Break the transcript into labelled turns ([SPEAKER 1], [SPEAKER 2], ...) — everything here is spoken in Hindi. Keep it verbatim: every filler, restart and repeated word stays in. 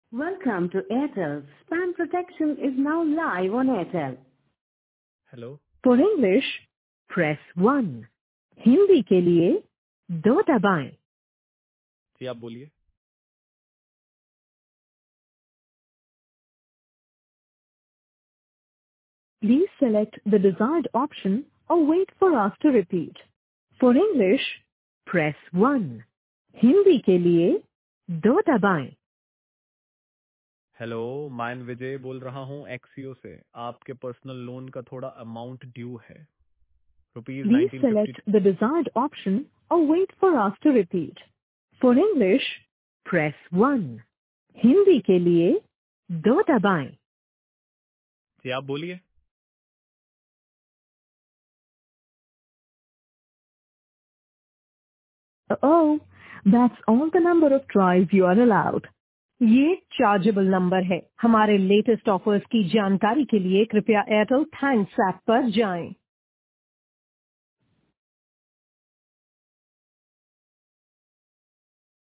[SPEAKER 1] Welcome to Airtel. Spam protection is now live on Airtel.
[SPEAKER 2] Hello.
[SPEAKER 1] For English, press one. Hindi के लिए दो दबाएं.
[SPEAKER 2] जी आप बोलिए।
[SPEAKER 1] Please select the desired option or wait for us to repeat. For English, press one. Hindi के लिए दो दबाएं.
[SPEAKER 2] हेलो, मैं विजय बोल रहा हूँ एक्सीओ से। आपके पर्सनल लोन का थोड़ा अमाउंट ड्यू है, rupees
[SPEAKER 1] Please
[SPEAKER 2] nineteen fifty.
[SPEAKER 1] select the desired option or wait for us to repeat. For English, press one. Hindi के लिए दो दबाएं.
[SPEAKER 2] जी आप बोलिए।
[SPEAKER 1] Oh, that's all the number of tries you are allowed. ये चार्जेबल नंबर है. हमारे लेटेस्ट ऑफर्स की जानकारी के लिए कृपया एयरटेल थैंक्स ऐप पर जाएं.